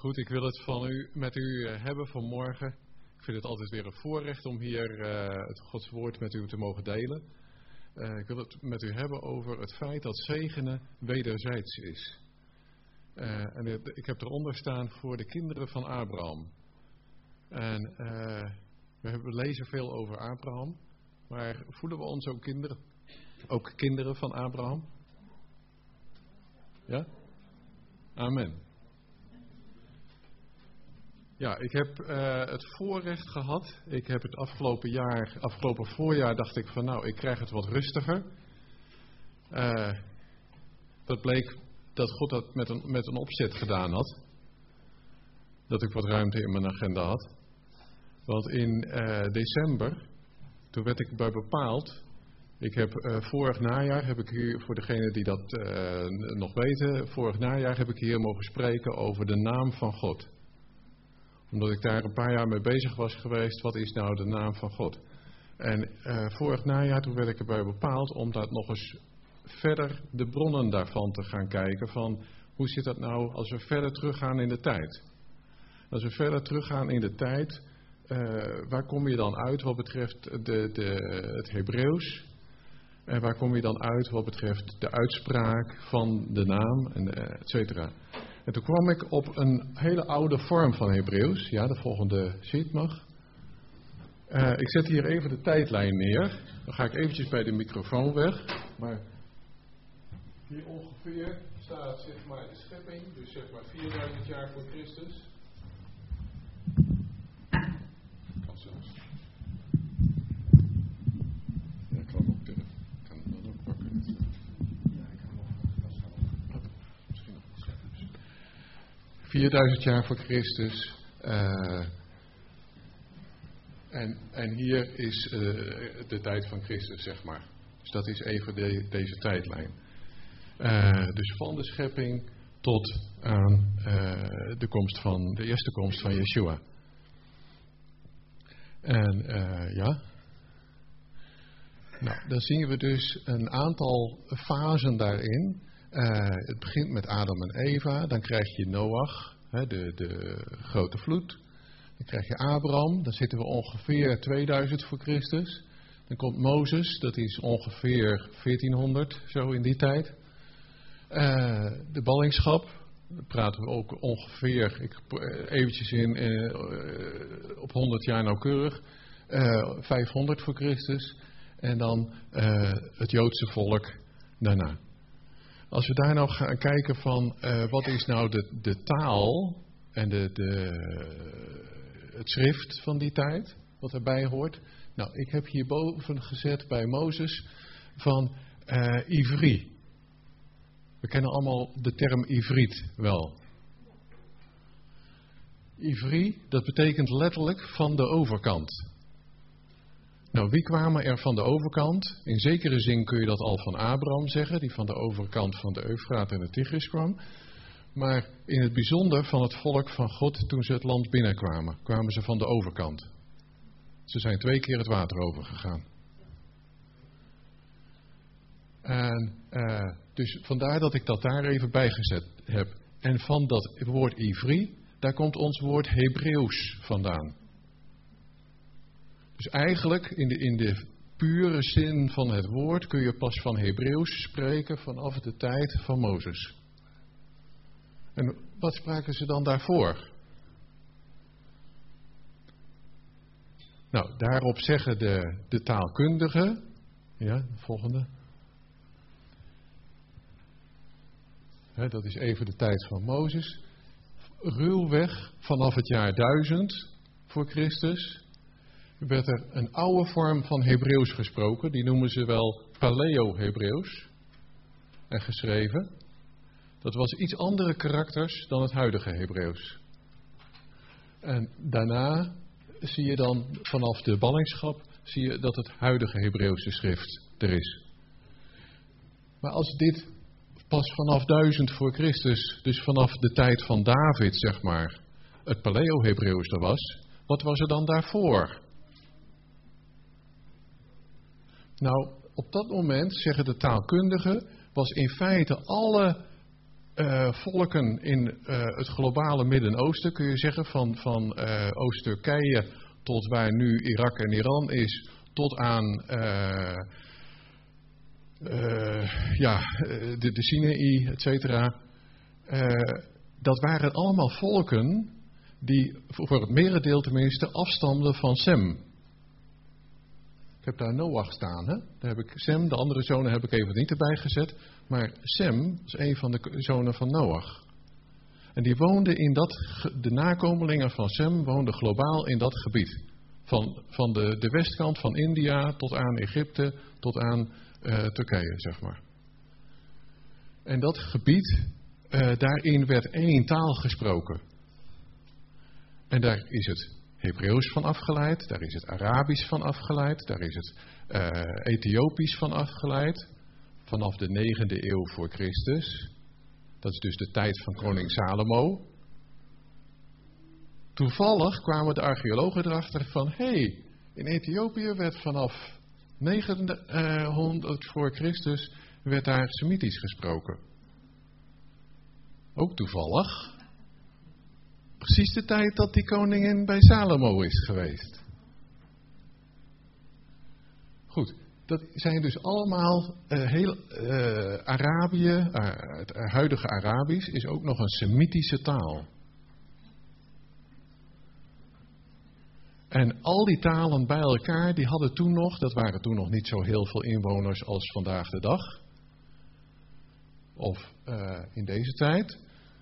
Goed, ik wil het met u hebben vanmorgen. Ik vind het altijd weer een voorrecht om hier het Gods woord met u te mogen delen. Ik wil het met u hebben over het feit dat zegenen wederzijds is. En ik heb eronder staan voor de kinderen van Abraham. En we lezen veel over Abraham, maar voelen we ons ook kinderen van Abraham? Ja? Amen. Ja, ik heb het voorrecht gehad. Ik heb het afgelopen voorjaar dacht ik van nou, ik krijg het wat rustiger. Dat bleek dat God dat met een opzet gedaan had. Dat ik wat ruimte in mijn agenda had. Want in december, toen werd ik bij bepaald. Ik heb vorig najaar, heb ik hier, voor degenen die dat nog weten, vorig najaar heb ik hier mogen spreken over de naam van God. Omdat ik daar een paar jaar mee bezig was geweest, wat is nou de naam van God? En vorig najaar, toen werd ik erbij bepaald om daar nog eens verder de bronnen daarvan te gaan kijken. Van hoe zit dat nou als we verder teruggaan in de tijd? Als we verder teruggaan in de tijd, waar kom je dan uit wat betreft het Hebreeuws? En waar kom je dan uit wat betreft de uitspraak van de naam, et cetera? En toen kwam ik op een hele oude vorm van Hebreeuws. Ja, de volgende sheet mag. Ik zet hier even de tijdlijn neer. Dan ga ik eventjes bij de microfoon weg. Maar hier ongeveer staat zeg maar de schepping. Dus zeg maar 4000 jaar voor Christus. Kan zelfs. Ja, ik kan hem dan ook pakken. Ja, ik kan hem ook. Misschien nog wat scheppen. 4000 jaar voor Christus. En hier is de tijd van Christus, zeg maar. Dus dat is even deze tijdlijn. Dus van de schepping tot aan de eerste komst van Yeshua. En ja. Nou, dan zien we dus een aantal fasen daarin. Het begint met Adam en Eva, dan krijg je Noach, de grote vloed. Dan krijg je Abraham, dan zitten we ongeveer 2000 voor Christus. Dan komt Mozes, dat is ongeveer 1400, zo in die tijd. De ballingschap, daar praten we ook ongeveer, eventjes op 100 jaar nauwkeurig, 500 voor Christus. En dan het Joodse volk daarna. Als we daar nou gaan kijken van wat is nou de taal en het schrift van die tijd, wat erbij hoort. Nou, ik heb hierboven gezet bij Mozes van Ivri. We kennen allemaal de term Ivriet wel. Ivri, dat betekent letterlijk van de overkant. Nou, wie kwamen er van de overkant? In zekere zin kun je dat al van Abraham zeggen, die van de overkant van de Eufraat en de Tigris kwam. Maar in het bijzonder van het volk van God, toen ze het land binnenkwamen, kwamen ze van de overkant. Ze zijn 2 keer het water overgegaan. En dus vandaar dat ik dat daar even bijgezet heb. En van dat woord Ivri, daar komt ons woord Hebreeuws vandaan. Dus eigenlijk in de pure zin van het woord kun je pas van Hebreeuws spreken vanaf de tijd van Mozes. En wat spraken ze dan daarvoor? Nou, daarop zeggen de taalkundigen, ja, de volgende. Dat is even de tijd van Mozes. Ruwweg vanaf het jaar 1000 voor Christus werd er een oude vorm van Hebreeuws gesproken. Die noemen ze wel Paleo-Hebreeuws. En geschreven. Dat was iets andere karakters dan het huidige Hebreeuws. En daarna zie je dan vanaf de ballingschap zie je dat het huidige Hebreeuwse schrift er is. Maar als dit pas vanaf 1000 voor Christus, dus vanaf de tijd van David, zeg maar, het Paleo-Hebreeuws er was, wat was er dan daarvoor? Nou, op dat moment, zeggen de taalkundigen, was in feite alle volken in het globale Midden-Oosten, kun je zeggen, van Oost-Turkije tot waar nu Irak en Iran is, tot aan de Sinaï, et cetera. Dat waren allemaal volken die, voor het merendeel tenminste, afstamden van Sem. Ik heb daar Noach staan, hè? Daar heb ik Sem, de andere zonen heb ik even niet erbij gezet. Maar Sem is een van de zonen van Noach. En die woonden de nakomelingen van Sem woonden globaal in dat gebied. Van de westkant van India tot aan Egypte, tot aan Turkije, zeg maar. En dat gebied, daarin werd één taal gesproken. En daar is het Hebreeuws van afgeleid, daar is het Arabisch van afgeleid, daar is het Ethiopisch van afgeleid. Vanaf de 9e eeuw voor Christus. Dat is dus de tijd van koning Salomo. Toevallig kwamen de archeologen erachter van, in Ethiopië werd vanaf 900 voor Christus werd daar Semitisch gesproken. Ook toevallig. Precies de tijd dat die koningin bij Salomo is geweest. Goed, dat zijn dus allemaal Arabië, het huidige Arabisch is ook nog een Semitische taal. En al die talen bij elkaar, die hadden toen nog, dat waren toen nog niet zo heel veel inwoners als vandaag de dag. Of in deze tijd.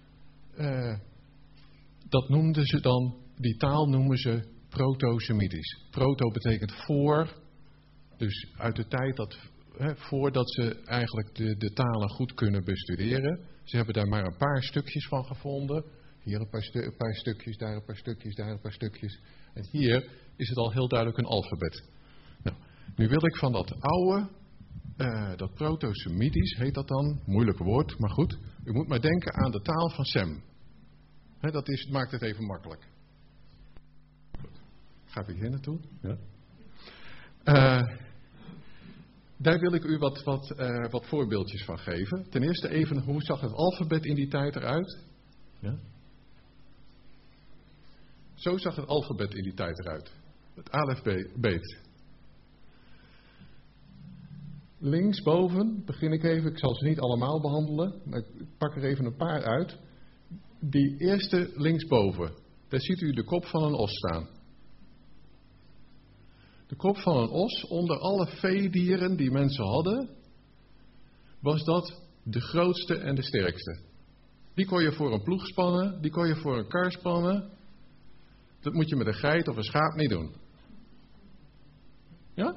Dat noemden ze dan, die taal noemen ze proto-Semitisch. Proto betekent voor, dus uit de tijd voordat ze eigenlijk de talen goed kunnen bestuderen. Ze hebben daar maar een paar stukjes van gevonden. Hier een paar stukjes, daar een paar stukjes, daar een paar stukjes. En hier is het al heel duidelijk een alfabet. Nou, nu wil ik van dat oude, dat proto-Semitisch, heet dat dan, moeilijk woord, maar goed. U moet maar denken aan de taal van Sem. Dat maakt het even makkelijk. Goed. Ga ik hier naartoe? Ja. Daar wil ik u wat voorbeeldjes van geven. Ten eerste even, hoe zag het alfabet in die tijd eruit? Ja? Zo zag het alfabet in die tijd eruit. Het alefbeet. Linksboven begin ik even, ik zal ze niet allemaal behandelen, maar ik pak er even een paar uit. Die eerste linksboven, daar ziet u de kop van een os staan. De kop van een os, onder alle veedieren die mensen hadden, was dat de grootste en de sterkste. Die kon je voor een ploeg spannen, die kon je voor een kar spannen. Dat moet je met een geit of een schaap niet doen. Ja?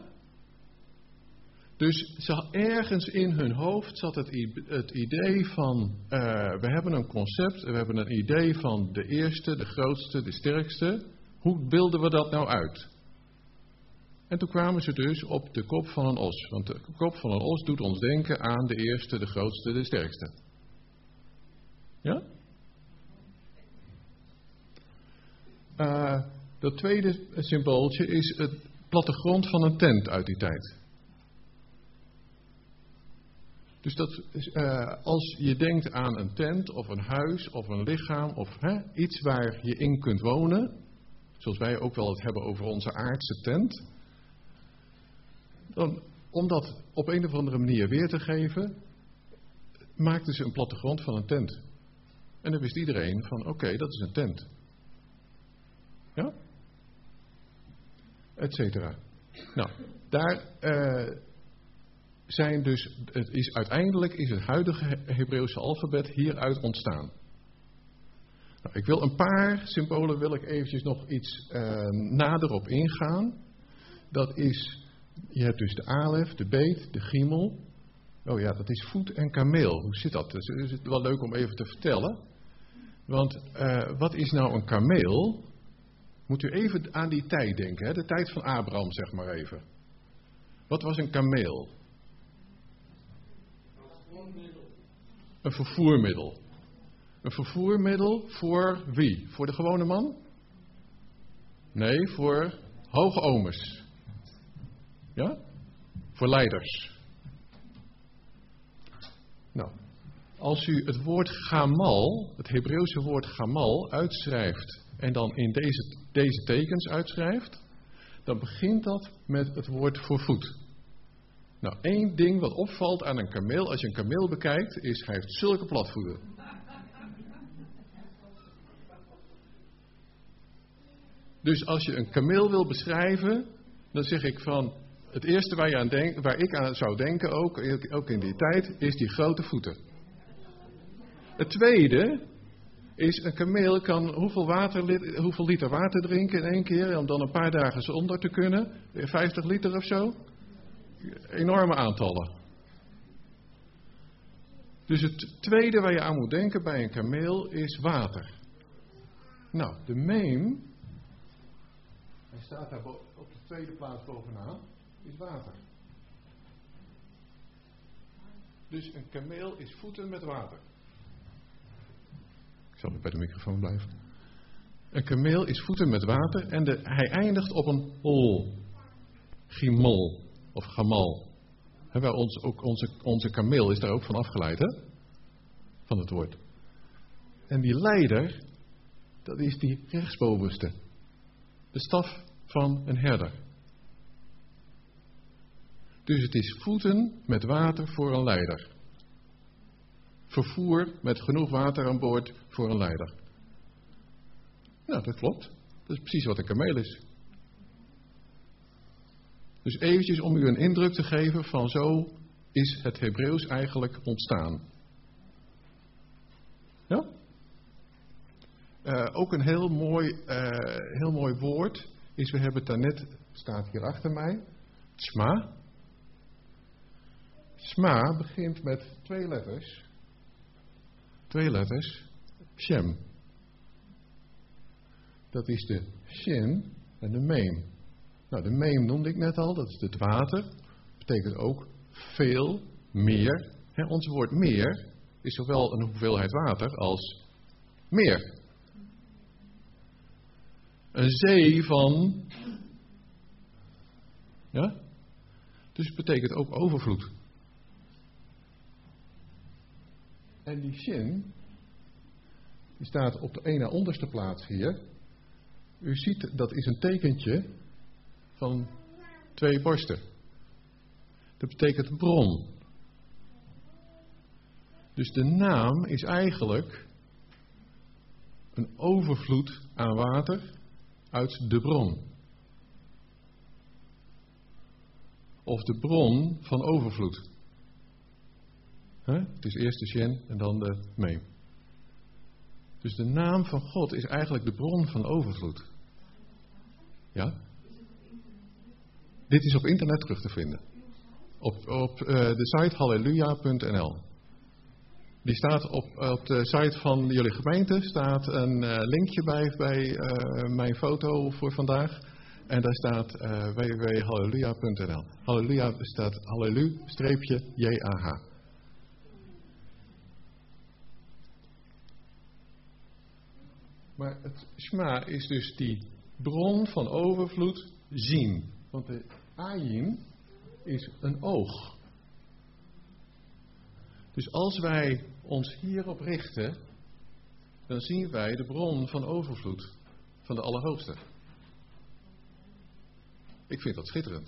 Dus ergens in hun hoofd zat het idee van, we hebben een concept, we hebben een idee van de eerste, de grootste, de sterkste. Hoe beelden we dat nou uit? En toen kwamen ze dus op de kop van een os. Want de kop van een os doet ons denken aan de eerste, de grootste, de sterkste. Ja? Dat tweede symbooltje is het plattegrond van een tent uit die tijd. Dus als je denkt aan een tent of een huis of een lichaam of iets waar je in kunt wonen, zoals wij ook wel het hebben over onze aardse tent, dan, om dat op een of andere manier weer te geven, maakten ze een plattegrond van een tent. En dan wist iedereen van oké, dat is een tent. Ja? Etcetera. Nou, daar zijn dus, uiteindelijk is het huidige Hebreeuwse alfabet hieruit ontstaan. Nou, ik wil een paar symbolen, wil ik eventjes nog iets nader op ingaan. Dat is, je hebt dus de alef, de beet, de giemel. Oh ja, dat is voet en kameel. Hoe zit dat? Dus is het wel leuk om even te vertellen. Want wat is nou een kameel? Moet u even aan die tijd denken, hè? De tijd van Abraham, zeg maar even. Wat was een kameel? Een vervoermiddel. Een vervoermiddel voor wie? Voor de gewone man? Nee, voor hoge ooms. Ja? Voor leiders. Nou, als u het woord gamal, het Hebreeuwse woord gamal, uitschrijft en dan in deze tekens uitschrijft, dan begint dat met het woord voor voet. Nou, één ding wat opvalt aan een kameel, als je een kameel bekijkt, is hij heeft zulke platvoeten. Dus als je een kameel wil beschrijven, dan zeg ik van, het eerste waar ik aan zou denken, ook in die tijd, is die grote voeten. Het tweede is, een kameel kan hoeveel liter water drinken in één keer, om dan een paar dagen zonder te kunnen? 50 liter of zo? Enorme aantallen. Dus het tweede waar je aan moet denken bij een kameel is water. Nou, de meem, hij staat daar op de tweede plaats bovenaan, is water. Dus een kameel is voeten met water. Ik zal bij de microfoon blijven. Een kameel is voeten met water en hij eindigt op een ol. Gimel of gamal. Onze kameel is daar ook van afgeleid, hè? Van het woord. En die leider, dat is die rechtsbovenste. De staf van een herder. Dus het is voeten met water voor een leider. Vervoer met genoeg water aan boord voor een leider. Nou, dat klopt. Dat is precies wat een kameel is. Dus eventjes om u een indruk te geven van zo is het Hebreeuws eigenlijk ontstaan. Ja? Ook een heel mooi woord is, we hebben het daarnet, staat hier achter mij, Shma. Shma begint met twee letters. Shem. Dat is de shin en de meem. Nou, de meem noemde ik net al, dat is het water. Dat betekent ook veel, meer. Ons woord meer is zowel een hoeveelheid water als meer. Een zee van... Ja? Dus het betekent ook overvloed. En die shin, die staat op de ene onderste plaats hier. U ziet, dat is een tekentje van 2 borsten. Dat betekent bron. Dus de naam is eigenlijk een overvloed aan water uit de bron. Of de bron van overvloed. Het is eerst de shen en dan de meem. Dus de naam van God is eigenlijk de bron van overvloed. Ja? Dit is op internet terug te vinden. Op de site halleluja.nl. Die staat op de site van jullie gemeente. Staat een linkje bij mijn foto voor vandaag. En daar staat www.halleluja.nl. Halleluja staat hallelu-jah. Maar het Shema is dus die bron van overvloed zien. Want de ayin is een oog. Dus als wij ons hierop richten, dan zien wij de bron van overvloed van de Allerhoogste. Ik vind dat schitterend.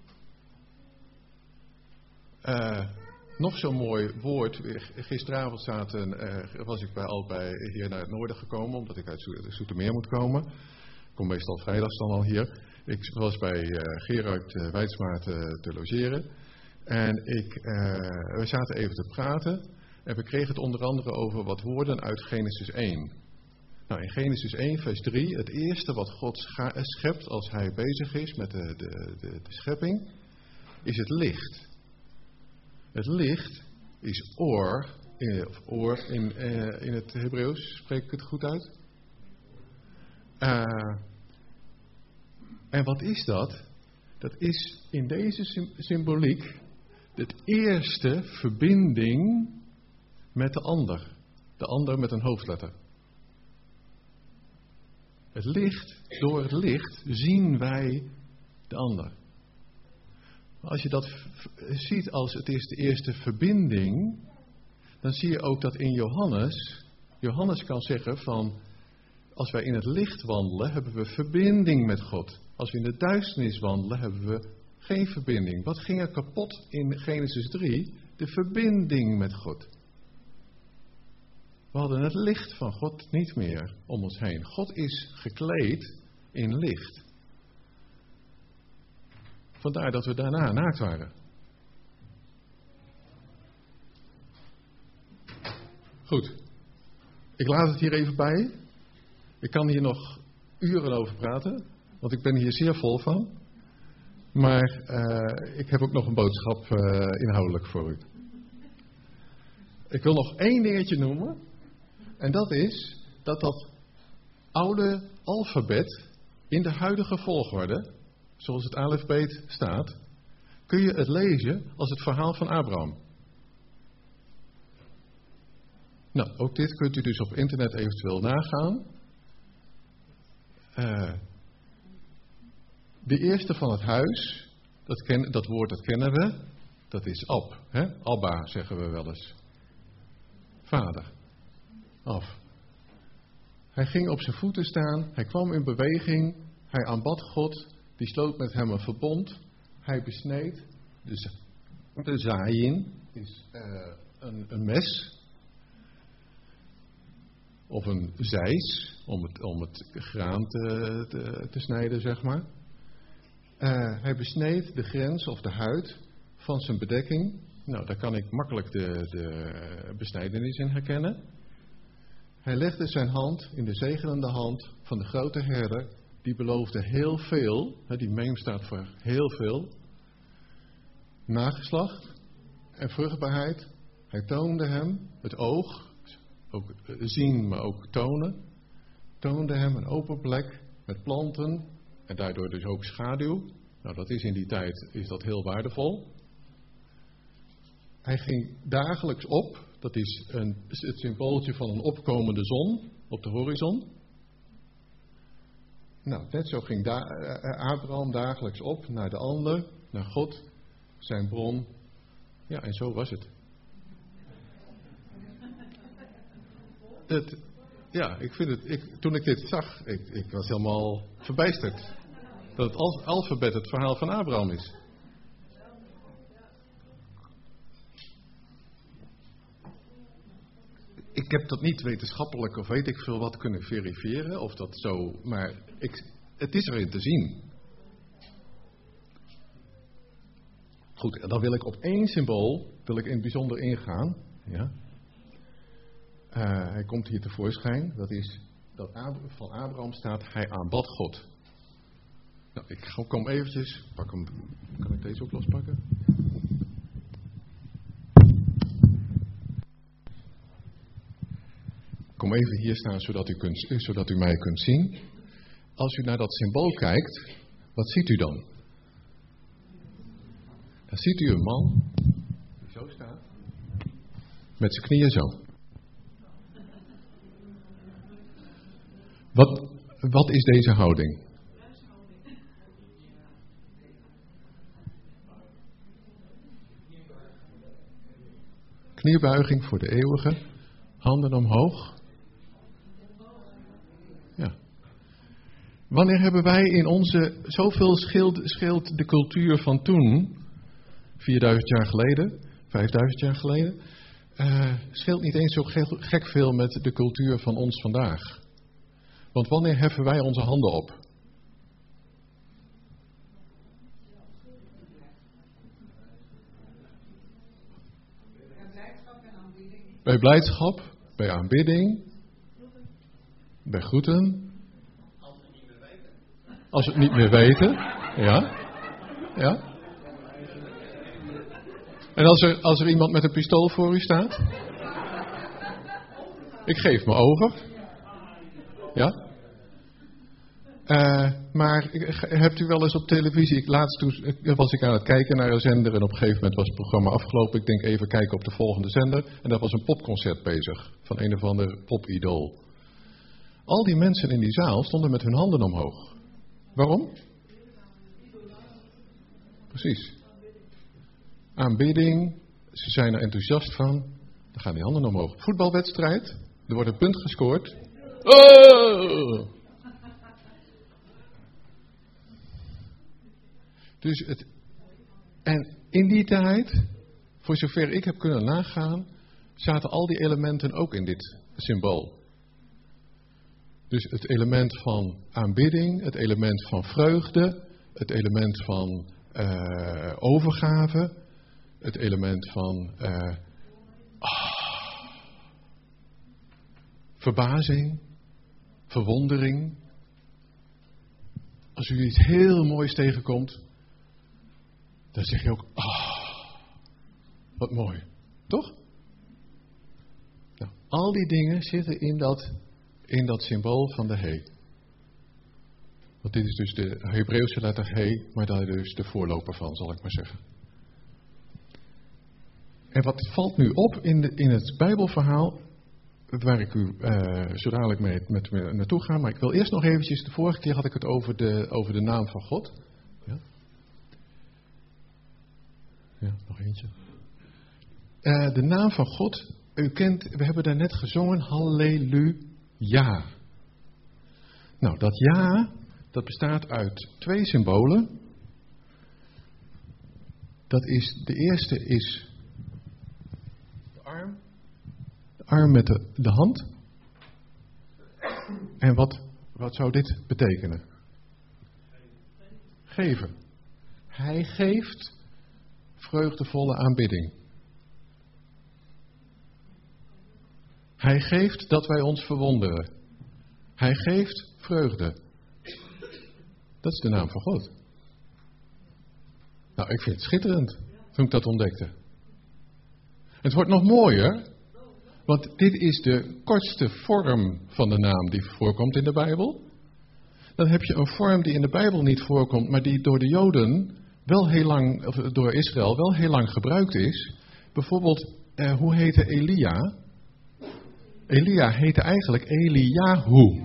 Nog zo'n mooi woord. Gisteravond was ik hier naar het noorden gekomen, omdat ik uit Zoetermeer moet komen. Ik kom meestal vrijdags dan al hier. Ik was bij Gerard Wijtsma te logeren. En we zaten even te praten. En we kregen het onder andere over wat woorden uit Genesis 1. Nou, in Genesis 1 vers 3, het eerste wat God schept als hij bezig is met de schepping, is het licht. Het licht is oor in het Hebreeuws, spreek ik het goed uit? En wat is dat? Dat is in deze symboliek de eerste verbinding met de ander. De ander met een hoofdletter. Het licht, door het licht zien wij de ander. Maar als je dat ziet als het is de eerste verbinding, dan zie je ook dat in Johannes kan zeggen van, als wij in het licht wandelen, hebben we verbinding met God. Als we in de duisternis wandelen, hebben we geen verbinding. Wat ging er kapot in Genesis 3? De verbinding met God. We hadden het licht van God niet meer om ons heen. God is gekleed in licht. Vandaar dat we daarna naakt waren. Goed. Ik laat het hier even bij. Ik kan hier nog uren over praten, want ik ben hier zeer vol van. Maar ik heb ook nog een boodschap inhoudelijk voor u. Ik wil nog één dingetje noemen. En dat is dat oude alfabet in de huidige volgorde, zoals het alfabet staat, kun je het lezen als het verhaal van Abraham. Nou, ook dit kunt u dus op internet eventueel nagaan. De eerste van het huis, dat woord dat kennen we, dat is Ab. Hè? Abba zeggen we wel eens. Vader. Af. Hij ging op zijn voeten staan, hij kwam in beweging, hij aanbad God, die sloot met hem een verbond, hij besneed, de zaaien is een mes, of een zeis, om het graan te snijden, zeg maar. Hij besneed de grens of de huid van zijn bedekking. Nou, daar kan ik makkelijk de besnijdenis in herkennen. Hij legde zijn hand in de zegenende hand van de grote herder, die beloofde heel veel, die meem staat voor heel veel, nageslacht en vruchtbaarheid. Hij toonde hem het oog, ook zien, maar ook tonen, toonde hem een open plek met planten en daardoor dus ook schaduw. Nou, dat is in die tijd is dat heel waardevol. Hij ging dagelijks op, dat is het symbooltje van een opkomende zon op de horizon. Nou, net zo ging Abraham dagelijks op naar de ander, naar God, zijn bron. Ja, en zo was het. Ja, ik vind het. Toen ik dit zag, ik was helemaal verbijsterd. Dat het alfabet het verhaal van Abraham is. Ik heb dat niet wetenschappelijk of weet ik veel wat kunnen verifiëren, of dat zo, maar het is erin te zien. Goed, en dan wil ik op één symbool, in het bijzonder ingaan. Ja. Hij komt hier tevoorschijn, dat is dat van Abraham staat, hij aanbad God. Nou, ik kom eventjes, pak hem, kan ik deze ook lospakken? Kom even hier staan, zodat u mij kunt zien. Als u naar dat symbool kijkt, wat ziet u dan? Dan ziet u een man die zo staat, met zijn knieën zo. Wat is deze houding? Kniebuiging voor de eeuwige, handen omhoog. Ja. Wanneer hebben wij in onze, zoveel scheelt de cultuur van toen, 4000 jaar geleden, 5000 jaar geleden, scheelt niet eens zo gek veel met de cultuur van ons vandaag. Want wanneer heffen wij onze handen op? Bij blijdschap, bij aanbidding, bij groeten. Als we het niet meer weten. Ja. Ja. En als er iemand met een pistool voor u staat? Ik geef me over. Ja. Maar hebt u wel eens op televisie, laatst was ik aan het kijken naar een zender en op een gegeven moment was het programma afgelopen. Ik denk even kijken op de volgende zender en daar was een popconcert bezig van een of ander popidool. Al die mensen in die zaal stonden met hun handen omhoog. Waarom? Precies. Aanbidding, ze zijn er enthousiast van. Dan gaan die handen omhoog. Voetbalwedstrijd. Er wordt een punt gescoord. Oh! Dus en in die tijd, voor zover ik heb kunnen nagaan, zaten al die elementen ook in dit symbool. Dus het element van aanbidding, het element van vreugde, het element van overgave, het element van verbazing, verwondering. Als u iets heel moois tegenkomt, dan zeg je ook, wat mooi. Toch? Nou, al die dingen zitten in dat symbool van de he. Want dit is dus de Hebreeuwse letter he, maar daar dus de voorloper van, zal ik maar zeggen. En wat valt nu op in het Bijbelverhaal, waar ik u zo dadelijk met me naartoe ga, maar ik wil eerst nog eventjes, de vorige keer had ik het over de naam van God. Ja, nog eentje. De naam van God, u kent, we hebben daar net gezongen, halleluja. Nou, dat ja, dat bestaat uit 2 symbolen. De eerste is de arm. De arm met de hand. En wat zou dit betekenen? Geven. Hij geeft vreugdevolle aanbidding. Hij geeft dat wij ons verwonderen. Hij geeft vreugde. Dat is de naam van God. Nou, ik vind het schitterend toen ik dat ontdekte. Het wordt nog mooier, want dit is de kortste vorm van de naam die voorkomt in de Bijbel. Dan heb je een vorm die in de Bijbel niet voorkomt, maar die door de Joden wel heel lang, of door Israël wel heel lang gebruikt is. Bijvoorbeeld, hoe heette Elia? Elia heette eigenlijk Eliyahu.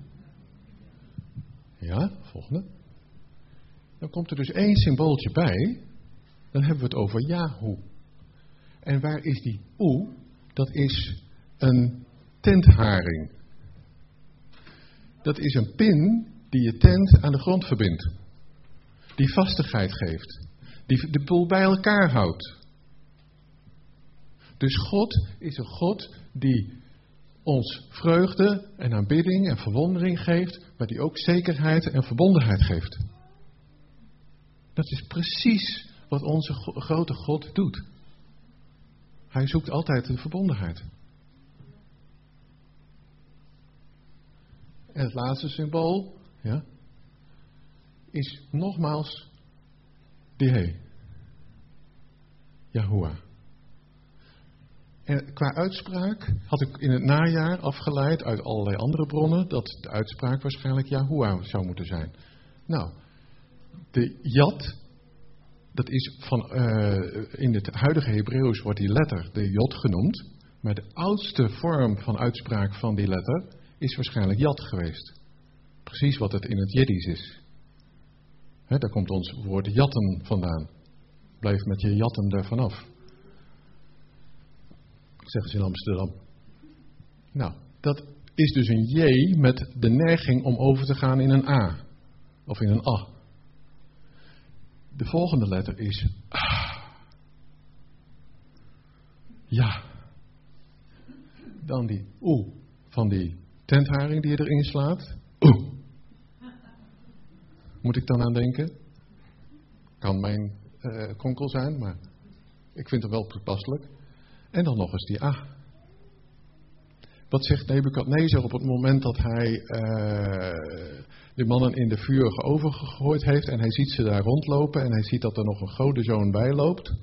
Ja, volgende. Dan komt er dus 1 symbooltje bij. Dan hebben we het over Yahu. En waar is die oe? Dat is een tentharing. Dat is een pin die je tent aan de grond verbindt. Die vastigheid geeft. Die de boel bij elkaar houdt. Dus God is een God die ons vreugde en aanbidding en verwondering geeft, maar die ook zekerheid en verbondenheid geeft. Dat is precies wat onze grote God doet. Hij zoekt altijd een verbondenheid. En het laatste symbool, is nogmaals die he. Yahuwah. En qua uitspraak had ik in het najaar afgeleid uit allerlei andere bronnen dat de uitspraak waarschijnlijk Yahuwah zou moeten zijn. Nou, de Yad, dat is in het huidige Hebreeuws wordt die letter de Jod genoemd, maar de oudste vorm van uitspraak van die letter is waarschijnlijk Yad geweest. Precies wat het in het Jiddisch is. Daar komt ons woord jatten vandaan. Blijf met je jatten er vanaf. Zeggen ze in Amsterdam. Nou, dat is dus een J met de neiging om over te gaan in een A. Of in een A. De volgende letter is A. Ja. Dan die oe van die tentharing die je erin slaat. Oe. Moet ik dan aan denken? Kan mijn konkel zijn, maar ik vind het wel toepasselijk. En dan nog eens die A. Wat zegt Nebukadnezar op het moment dat hij de mannen in de vuur overgegooid heeft en hij ziet ze daar rondlopen en hij ziet dat er nog een godenzoon bij loopt?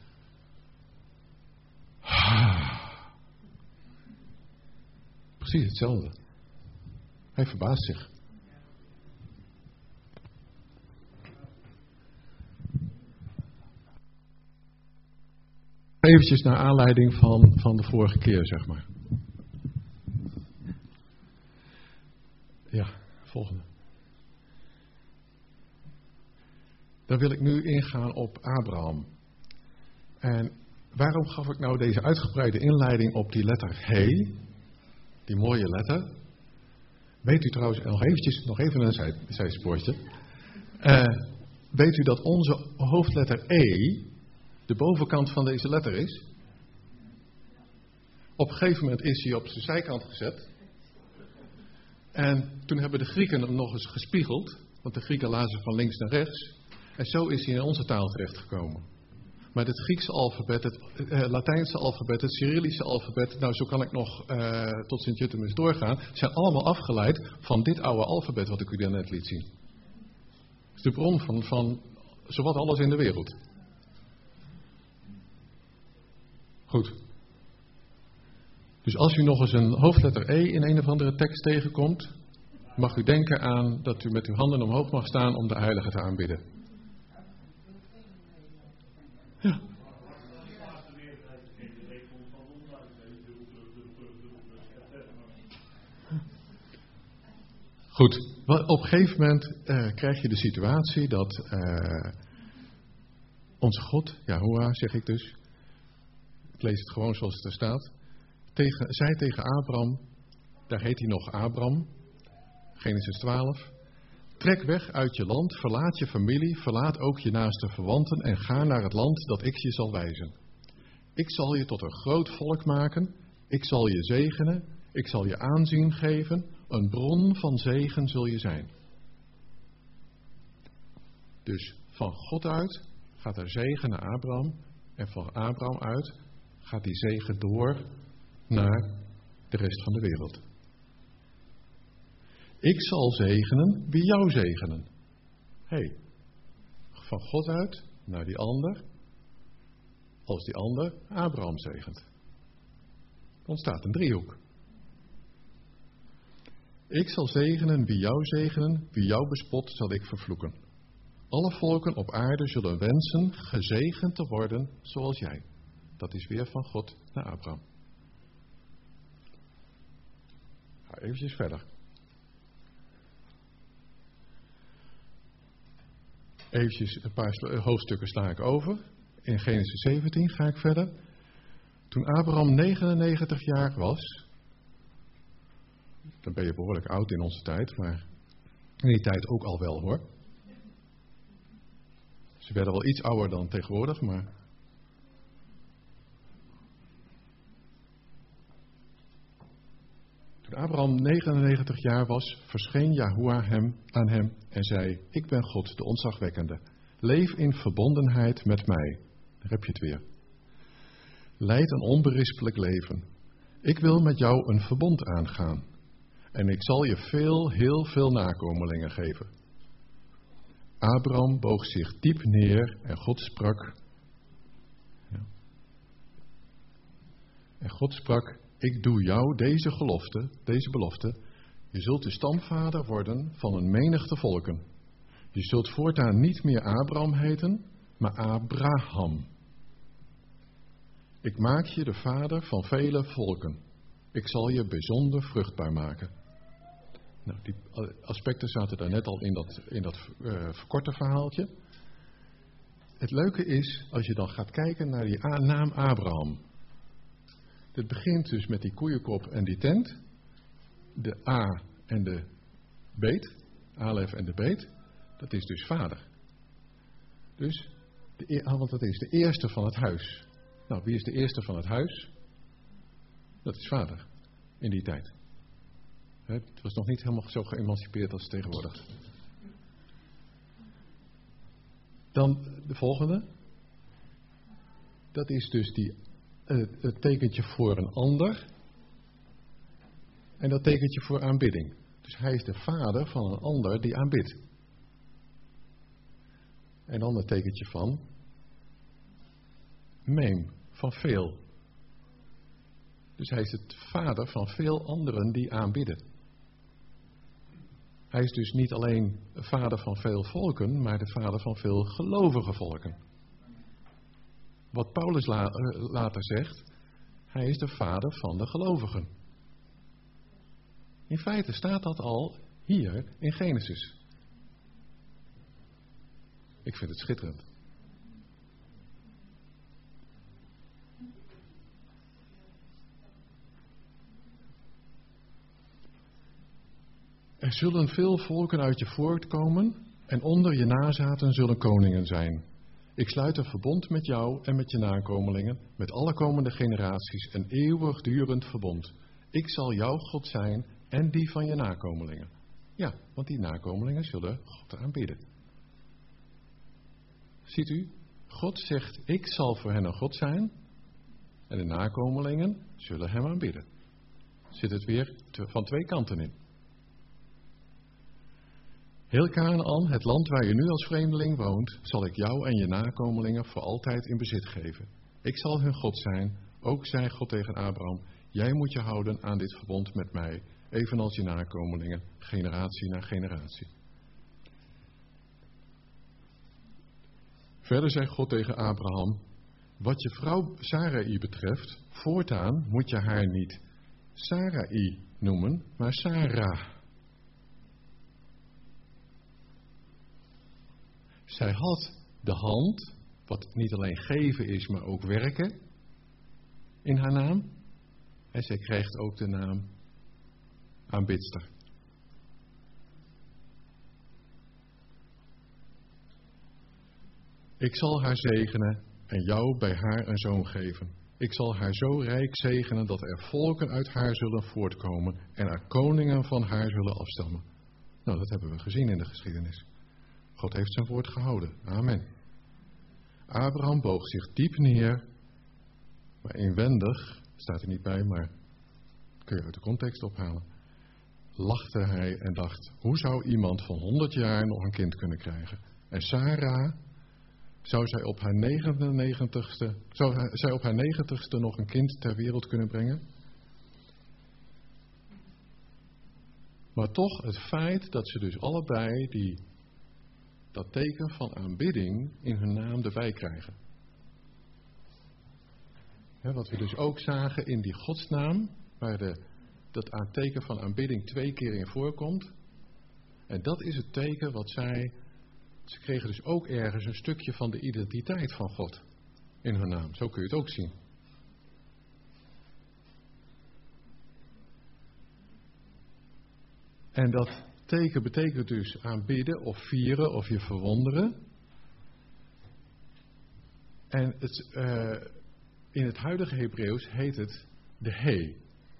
Precies hetzelfde. Hij verbaast zich. Eventjes naar aanleiding van de vorige keer, zeg maar. Ja, volgende. Dan wil ik nu ingaan op Abraham. En waarom gaf ik nou deze uitgebreide inleiding op die letter He? Die mooie letter. Weet u trouwens, nog even een zijspoortje. Weet u dat onze hoofdletter E de bovenkant van deze letter is? Op een gegeven moment is hij op zijn zijkant gezet. En toen hebben de Grieken hem nog eens gespiegeld. Want de Grieken lazen van links naar rechts. En zo is hij in onze taal terechtgekomen. Maar het Griekse alfabet, het Latijnse alfabet, het Cyrillische alfabet, nou zo kan ik nog tot Sint-Jutemus doorgaan, zijn allemaal afgeleid van dit oude alfabet wat ik u daarnet liet zien. Het is de bron van zowat alles in de wereld. Goed. Dus als u nog eens een hoofdletter E in een of andere tekst tegenkomt, mag u denken aan dat u met uw handen omhoog mag staan om de heilige te aanbidden. Ja. Goed, op een gegeven moment krijg je de situatie dat onze God, Yahuwah zeg ik dus, ik lees het gewoon zoals het er staat, zei tegen Abraham, daar heet hij nog Abram, Genesis 12, trek weg uit je land, verlaat je familie, verlaat ook je naaste verwanten en ga naar het land dat ik je zal wijzen. Ik zal je tot een groot volk maken, ik zal je zegenen, ik zal je aanzien geven, een bron van zegen zul je zijn. Dus van God uit gaat er zegen naar Abraham en van Abraham uit gaat die zegen door naar de rest van de wereld. Ik zal zegenen wie jou zegenen. Van God uit naar die ander, als die ander Abraham zegent. Er ontstaat een driehoek. Ik zal zegenen wie jou zegenen, wie jou bespot zal ik vervloeken. Alle volken op aarde zullen wensen gezegend te worden zoals jij. Dat is weer van God naar Abraham. Ga eventjes verder. Eventjes een paar hoofdstukken sla ik over. In Genesis 17 ga ik verder. Toen Abraham 99 jaar was, dan ben je behoorlijk oud in onze tijd, maar in die tijd ook al wel hoor. Ze werden wel iets ouder dan tegenwoordig, maar toen Abraham 99 jaar was, verscheen Yahuwah aan hem en zei, ik ben God, de ontzagwekkende. Leef in verbondenheid met mij. Daar heb je het weer. Leid een onberispelijk leven. Ik wil met jou een verbond aangaan. En ik zal je heel veel nakomelingen geven. Abraham boog zich diep neer en God sprak. Ja. En God sprak, ik doe jou deze belofte. Je zult de stamvader worden van een menigte volken. Je zult voortaan niet meer Abraham heten, maar Abraham. Ik maak je de vader van vele volken. Ik zal je bijzonder vruchtbaar maken. Nou, die aspecten zaten daar net al in dat verkorte verhaaltje. Het leuke is, als je dan gaat kijken naar die naam Abraham. Het begint dus met die koeienkop en die tent. De A en de beet. Alef en de beet. Dat is dus vader. Dus, want dat is de eerste van het huis. Nou, wie is de eerste van het huis? Dat is vader. In die tijd. Het was nog niet helemaal zo geëmancipeerd als tegenwoordig. Dan de volgende. Dat is dus het tekentje voor een ander. En dat tekentje voor aanbidding. Dus hij is de vader van een ander die aanbidt. En dan het tekentje van Meem, van veel. Dus hij is het vader van veel anderen die aanbidden. Hij is dus niet alleen de vader van veel volken, maar de vader van veel gelovige volken. Wat Paulus later zegt, hij is de vader van de gelovigen. In feite staat dat al hier in Genesis. Ik vind het schitterend. Er zullen veel volken uit je voortkomen en onder je nazaten zullen koningen zijn. Ik sluit een verbond met jou en met je nakomelingen, met alle komende generaties, een eeuwigdurend verbond. Ik zal jouw God zijn en die van je nakomelingen. Ja, want die nakomelingen zullen God aanbidden. Ziet u? God zegt, ik zal voor hen een God zijn en de nakomelingen zullen hem aanbidden. Zit het weer van twee kanten in. Heel Kanaan, het land waar je nu als vreemdeling woont, zal ik jou en je nakomelingen voor altijd in bezit geven. Ik zal hun God zijn, ook zei God tegen Abraham, jij moet je houden aan dit verbond met mij, evenals je nakomelingen, generatie na generatie. Verder zei God tegen Abraham, wat je vrouw Sarai betreft, voortaan moet je haar niet Sarai noemen, maar Sarah. Zij had de hand, wat niet alleen geven is, maar ook werken, in haar naam. En zij krijgt ook de naam aanbidster. Ik zal haar zegenen en jou bij haar een zoon geven. Ik zal haar zo rijk zegenen dat er volken uit haar zullen voortkomen en er koningen van haar zullen afstammen. Nou, dat hebben we gezien in de geschiedenis. God heeft zijn woord gehouden. Amen. Abraham boog zich diep neer, maar inwendig, staat er niet bij, maar kun je uit de context ophalen, lachte hij en dacht, hoe zou iemand van 100 jaar nog een kind kunnen krijgen? En Sarah, zou zij op haar 90ste nog een kind ter wereld kunnen brengen? Maar toch het feit dat ze dus allebei dat teken van aanbidding in hun naam erbij krijgen. Wat we dus ook zagen in die godsnaam, waar dat teken van aanbidding 2 keer in voorkomt. En dat is het teken wat ze kregen dus ook ergens een stukje van de identiteit van God in hun naam. Zo kun je het ook zien. En dat teken betekent dus aanbidden of vieren of je verwonderen. En in het huidige Hebreeuws heet het de he.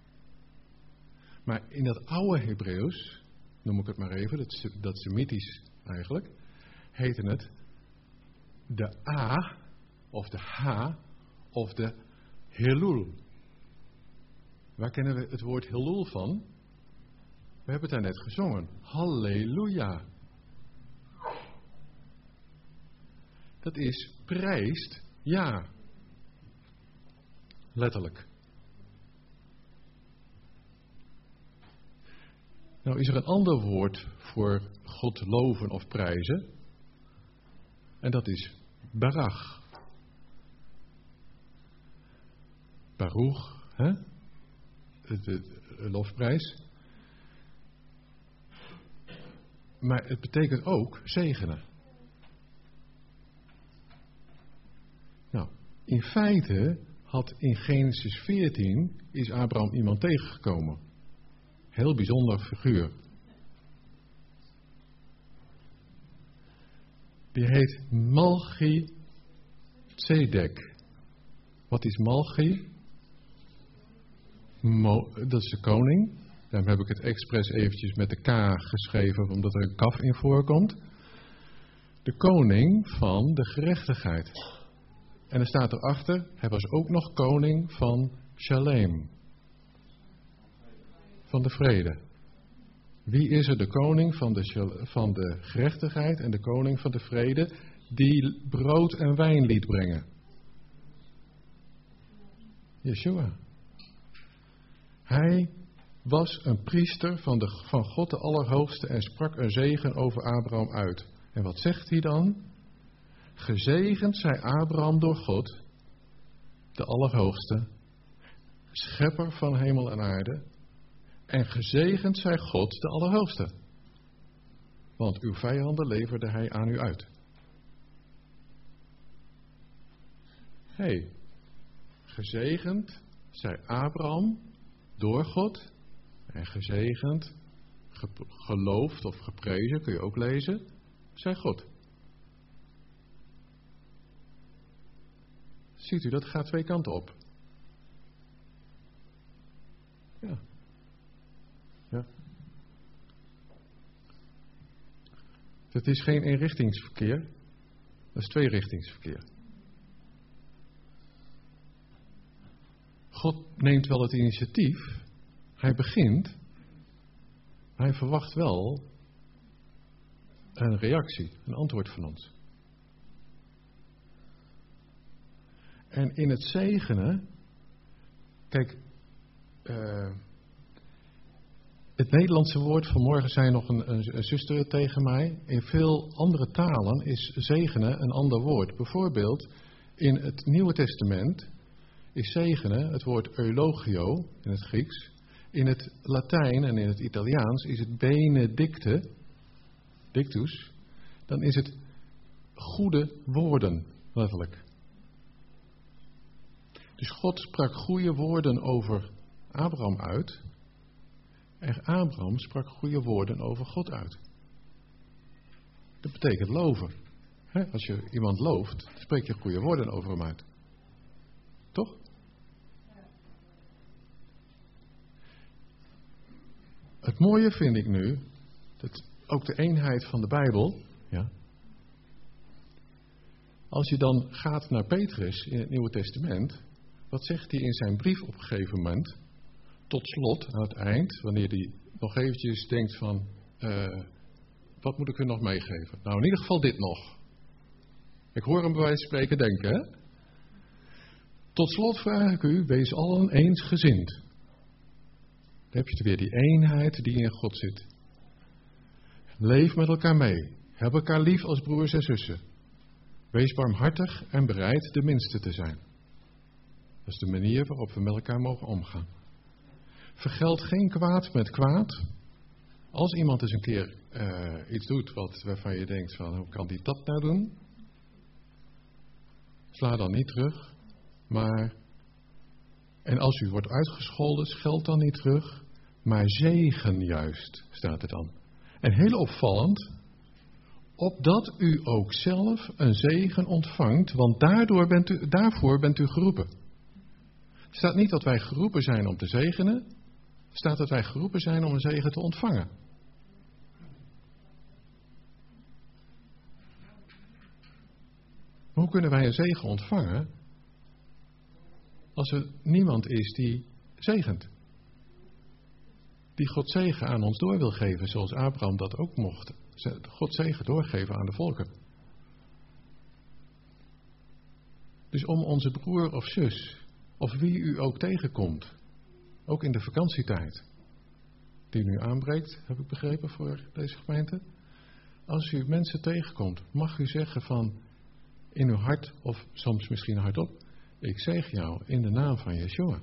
Maar in dat oude Hebreeuws, noem ik het maar even, dat Semitisch eigenlijk, heette het de A of de H of de Helul. Waar kennen we het woord Helul van? We hebben het daar net gezongen. Halleluja. Dat is prijst, ja. Letterlijk. Nou is er een ander woord voor God loven of prijzen. En dat is barach. Baruch, hè? De lofprijs. Maar het betekent ook zegenen. Nou, in feite in Genesis 14 is Abraham iemand tegengekomen. Heel bijzonder figuur. Die heet Malchi-Tzedek. Wat is Malchi? Dat is de koning. Daarom heb ik het expres eventjes met de K geschreven, omdat er een kaf in voorkomt. De koning van de gerechtigheid. En er staat erachter, hij was ook nog koning van Shalem. Van de vrede. Wie is er de koning van de gerechtigheid en de koning van de vrede, die brood en wijn liet brengen? Yeshua. Hij was een priester van God de Allerhoogste en sprak een zegen over Abraham uit. En wat zegt hij dan? Gezegend zij Abraham door God, de Allerhoogste, schepper van hemel en aarde, en gezegend zij God de Allerhoogste. Want uw vijanden leverde hij aan u uit. Gezegend zij Abraham door God en gezegend geloofd of geprezen, kun je ook lezen, zij God. Ziet u, dat gaat twee kanten op. Ja. Ja. Het is geen eenrichtingsverkeer, dat is tweerichtingsverkeer. God neemt wel het initiatief, hij begint, hij verwacht wel een reactie, een antwoord van ons. En in het zegenen, kijk, het Nederlandse woord, vanmorgen zei nog een zuster tegen mij, in veel andere talen is zegenen een ander woord. Bijvoorbeeld in het Nieuwe Testament is zegenen het woord eulogio in het Grieks. In het Latijn en in het Italiaans is het benedicte, dictus, dan is het goede woorden, letterlijk. Dus God sprak goede woorden over Abraham uit. En Abraham sprak goede woorden over God uit. Dat betekent loven. Als je iemand looft, spreek je goede woorden over hem uit. Toch? Het mooie vind ik nu, dat ook de eenheid van de Bijbel, ja. Als je dan gaat naar Petrus in het Nieuwe Testament, wat zegt hij in zijn brief op een gegeven moment? Tot slot, aan het eind, wanneer hij nog eventjes denkt van, wat moet ik u nog meegeven? Nou, in ieder geval dit nog. Ik hoor hem bij wijze van spreken denken, hè? Tot slot vraag ik u, wees allen eensgezind. Dan heb je weer die eenheid die in God zit. Leef met elkaar mee. Heb elkaar lief als broers en zussen. Wees barmhartig en bereid de minste te zijn. Dat is de manier waarop we met elkaar mogen omgaan. Vergeld geen kwaad met kwaad. Als iemand eens een keer iets doet waarvan je denkt van, hoe kan die dat nou doen? Sla dan niet terug. En als u wordt uitgescholden, scheld dan niet terug. Maar zegen juist, staat er dan. En heel opvallend, opdat u ook zelf een zegen ontvangt, want daarvoor bent u geroepen. Het staat niet dat wij geroepen zijn om te zegenen. Het staat dat wij geroepen zijn om een zegen te ontvangen. Hoe kunnen wij een zegen ontvangen als er niemand is die zegent? Die God zegen aan ons door wil geven, zoals Abraham dat ook mocht. God zegen doorgeven aan de volken. Dus om onze broer of zus, of wie u ook tegenkomt, ook in de vakantietijd, die nu aanbreekt, heb ik begrepen voor deze gemeente. Als u mensen tegenkomt, mag u zeggen van, in uw hart, of soms misschien hardop, ik zegen jou in de naam van Yeshua.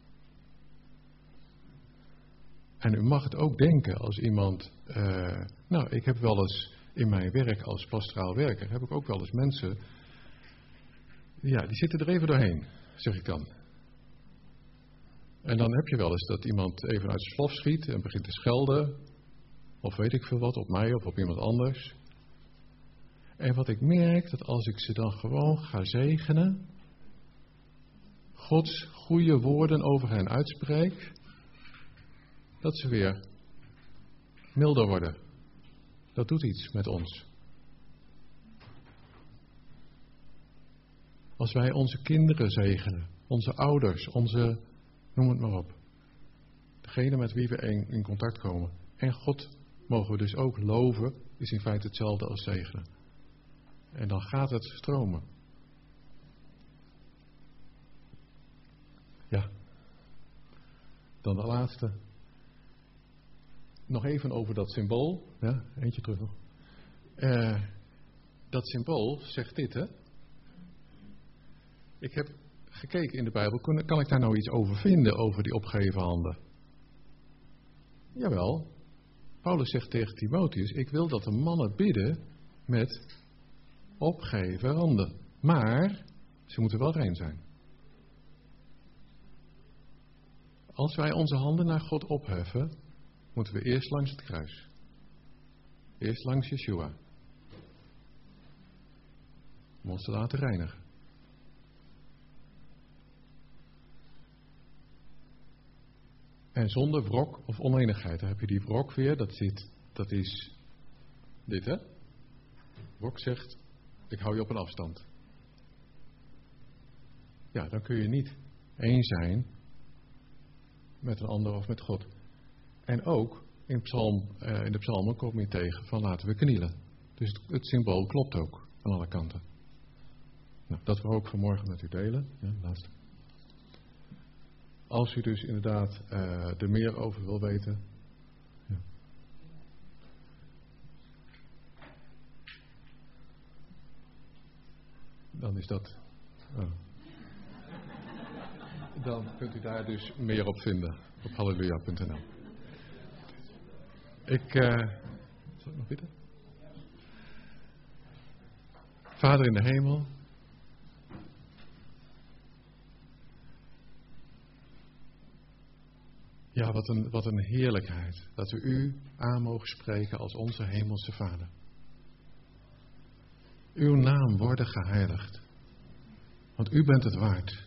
En u mag het ook denken als iemand, ik heb wel eens in mijn werk als pastoraal werker, heb ik ook wel eens mensen, ja, die zitten er even doorheen, zeg ik dan. En dan heb je wel eens dat iemand even uit zijn slof schiet en begint te schelden, of weet ik veel wat, op mij of op iemand anders. En wat ik merk, dat als ik ze dan gewoon ga zegenen, Gods goede woorden over hen uitspreek, dat ze weer milder worden. Dat doet iets met ons. Als wij onze kinderen zegenen, onze ouders, noem het maar op. Degene met wie we in contact komen. En God mogen we dus ook loven, is in feite hetzelfde als zegenen. En dan gaat het stromen. Ja. Dan de laatste. Nog even over dat symbool. Ja, eentje terug nog. Dat symbool zegt dit, hè. Ik heb gekeken in de Bijbel. Kan ik daar nou iets over vinden, over die opgeheven handen? Jawel. Paulus zegt tegen Timotheus, ik wil dat de mannen bidden met opgeheven handen. Maar ze moeten wel rein zijn. Als wij onze handen naar God opheffen, moeten we eerst langs het kruis. Eerst langs Yeshua. Om ons te laten reinigen. En zonder wrok of oneenigheid. Dan heb je die wrok weer. Dat is dit, hè? Wrok zegt, ik hou je op een afstand. Ja, dan kun je niet één zijn met een ander of met God. En ook in de psalmen kom je tegen van laten we knielen. Dus het symbool klopt ook aan alle kanten. Nou, dat wil ik ook vanmorgen met u delen. Ja, laatste. Als u dus inderdaad er meer over wil weten. Ja. Dan is dat. Dan kunt u daar dus meer op vinden. Op halleluja.nl. Zal ik nog bidden? Vader in de hemel. Ja, wat een heerlijkheid. Dat we u aan mogen spreken als onze hemelse Vader. Uw naam worden geheiligd. Want u bent het waard.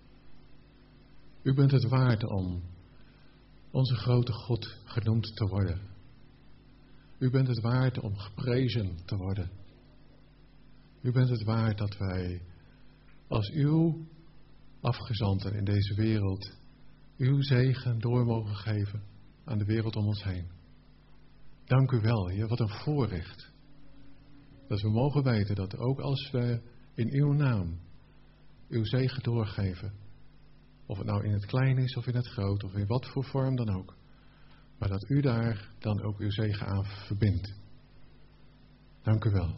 U bent het waard om onze grote God genoemd te worden. U bent het waard om geprezen te worden. U bent het waard dat wij als uw afgezanten in deze wereld uw zegen door mogen geven aan de wereld om ons heen. Dank u wel, Heer, wat een voorrecht. Dat we mogen weten dat ook als we in uw naam uw zegen doorgeven, of het nou in het klein is of in het groot, of in wat voor vorm dan ook, maar dat u daar dan ook uw zegen aan verbindt. Dank u wel.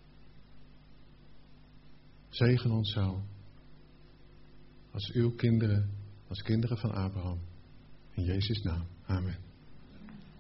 Zegen ons zo, als uw kinderen, als kinderen van Abraham. In Jezus' naam. Amen.